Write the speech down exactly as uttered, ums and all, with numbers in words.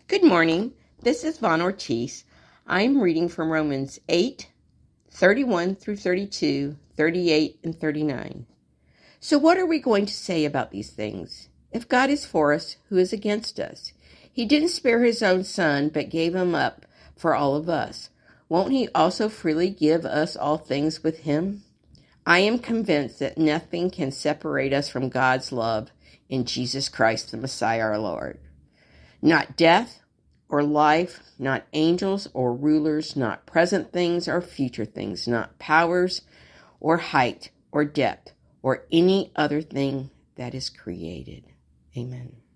Good morning. This is Von Ortiz. I'm reading from Romans eight, thirty-one through thirty-two, thirty-eight, and thirty-nine. So what are we going to say about these things? If God is for us, who is against us? He didn't spare his own son, but gave him up for all of us. Won't he also freely give us all things with him? I am convinced that nothing can separate us from God's love in Jesus Christ, the Messiah, our Lord. Not death or life, not angels or rulers, not present things or future things, not powers or height or depth or any other thing that is created. Amen.